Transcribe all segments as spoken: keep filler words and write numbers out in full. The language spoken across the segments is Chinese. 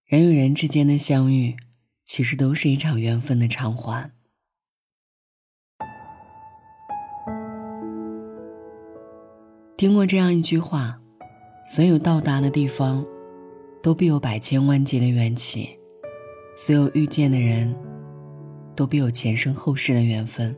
人与人之间的相遇，其实都是一场缘分的偿还。听过这样一句话，所有到达的地方，都必有百千万劫的缘起；所有遇见的人，都必有前生后世的缘分。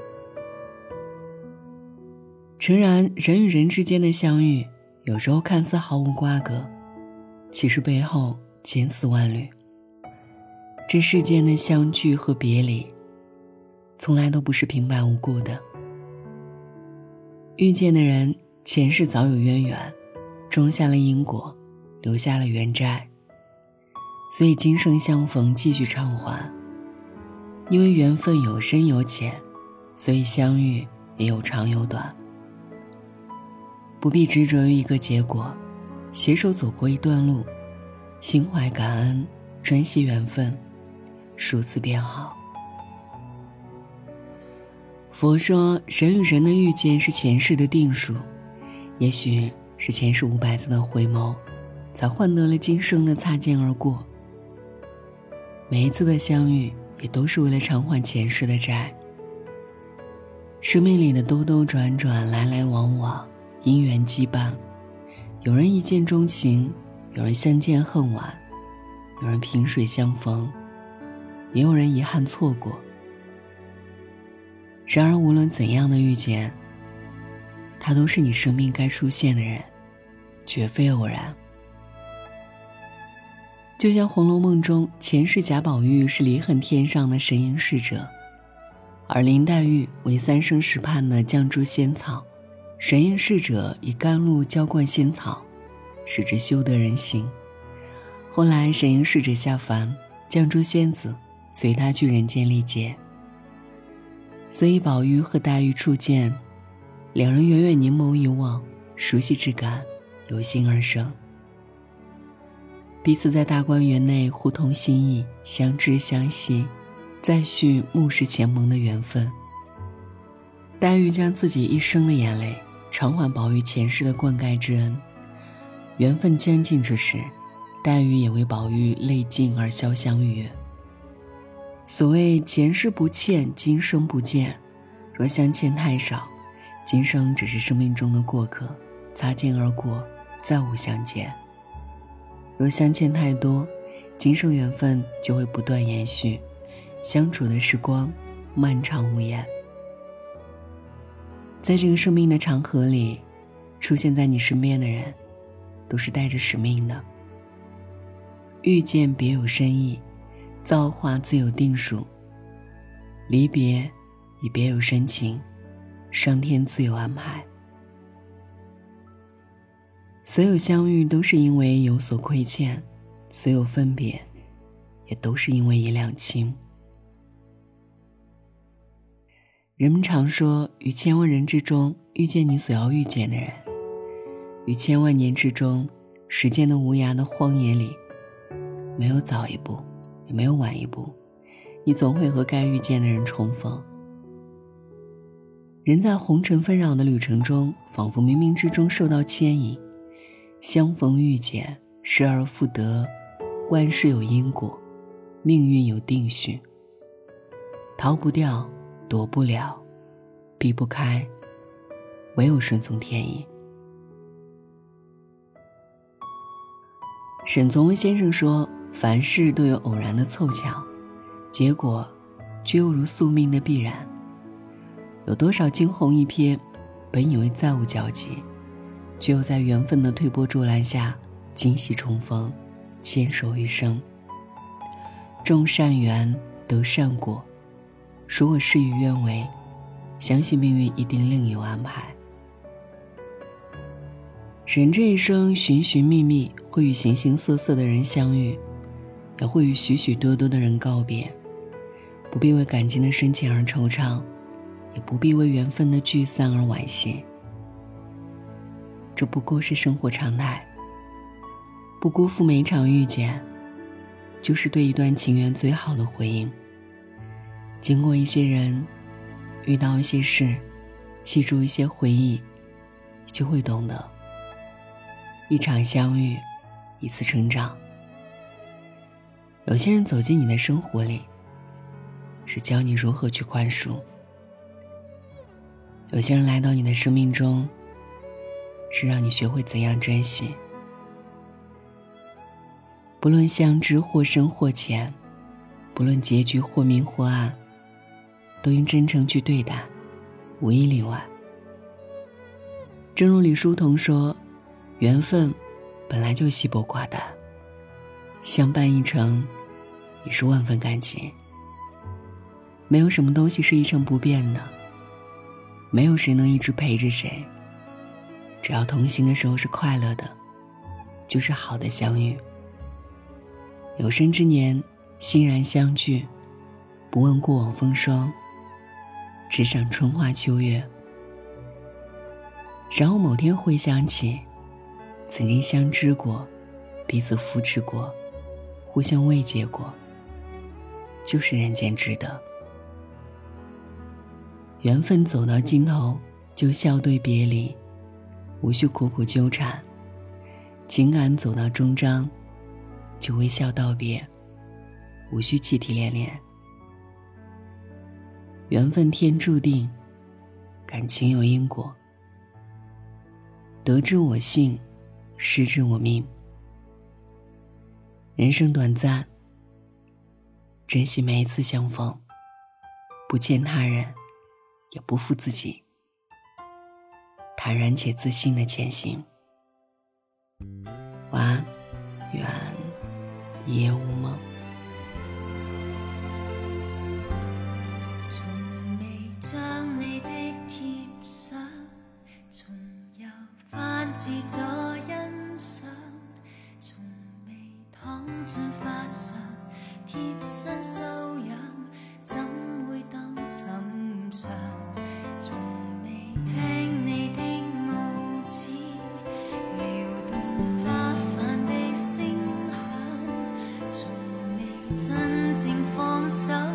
诚然，人与人之间的相遇，有时候看似毫无瓜葛，其实背后千丝万缕。这世间的相聚和别离，从来都不是平白无故的。遇见的人，前世早有渊源，种下了因果，留下了缘债，所以今生相逢继续偿还。因为缘分有深有浅，所以相遇也有长有短。不必执着于一个结果，携手走过一段路，心怀感恩，珍惜缘分，如此便好。佛说，人与人的遇见是前世的定数，也许是前世五百次的回眸，才换得了今生的擦肩而过。每一次的相遇，也都是为了偿还前世的债。生命里的兜兜转转，来来往往，因缘羁绊，有人一见钟情，有人相见恨晚，有人萍水相逢，也有人遗憾错过。然而无论怎样的遇见，他都是你生命该出现的人，绝非偶然。就像《红楼梦》中，前世贾宝玉是离恨天上的神瑛侍者，而林黛玉为三生石畔的绛珠仙草，神瑛侍者以甘露浇灌仙草，使之修得人心。后来神瑛侍者下凡，绛珠仙子随他去人间历劫。所以宝玉和黛玉初见，两人远远凝眸一望，熟悉之感由心而生，彼此在大观园内互通心意，相知相惜，再续暮时前盟的缘分。黛玉将自己一生的眼泪偿还宝玉前世的灌溉之恩，缘分将尽之时，黛玉也为宝玉泪尽而潇湘玉月。所谓前世不欠，今生不见，若相欠太少，今生只是生命中的过客，擦肩而过，再无相见。若相欠太多，今生缘分就会不断延续，相处的时光漫长无言。在这个生命的长河里，出现在你身边的人，都是带着使命的。遇见别有深意，造化自有定数，离别已别有深情，上天自有安排。所有相遇都是因为有所亏欠，所有分别也都是因为一两情。人们常说，于千万人之中遇见你所要遇见的人，于千万年之中，时间的无涯的荒野里，没有早一步，也没有晚一步，你总会和该遇见的人重逢。人在红尘纷扰的旅程中，仿佛冥冥之中受到牵引，相逢遇见，失而复得，万事有因果，命运有定序，逃不掉，躲不了，避不开，唯有顺从天意。沈从文先生说，凡事都有偶然的凑巧，结果却又如宿命的必然。有多少惊鸿一瞥，本以为再无交集，却又在缘分的推波助澜下惊喜重逢，牵手一生。种善缘得善果，如果事与愿违，相信命运一定另有安排。人这一生寻寻觅觅，会与形形色色的人相遇，也会与许许多多的人告别。不必为感情的深浅而惆怅，也不必为缘分的聚散而惋惜。这不过是生活常态，不辜负每一场遇见，就是对一段情缘最好的回应。经过一些人，遇到一些事，记住一些回忆，你就会懂得，一场相遇，一次成长。 有些人走进你的生活里，是教你如何去宽恕；有些人来到你的生命中，是让你学会怎样珍惜。不论相知或深或浅，不论结局或明或暗，都应真诚去对待，无一例外。正如李叔同说，缘分本来就稀薄寡淡，相伴一程也是万分感激。没有什么东西是一成不变的，没有谁能一直陪着谁，只要同行的时候是快乐的，就是好的相遇。有生之年欣然相聚，不问过往风霜，只赏春花秋月。然后某天回想起曾经相知过，彼此扶持过，互相慰藉过，就是人间值得。缘分走到尽头就笑对别离，无需苦苦纠缠；情感走到终章就微笑道别，无需泣涕恋恋。缘分天注定，感情有因果，得之我幸，失之我命。人生短暂，珍惜每一次相逢，不欠他人，也不负自己，坦然且自信地前行。晚安，愿一夜无梦。 從未將你的貼相，從又翻至左欣賞，從未躺進髮上，貼身搔癢，怎會當尋常？從未聽你的拇指撩動花瓣的聲響，從未真正放手。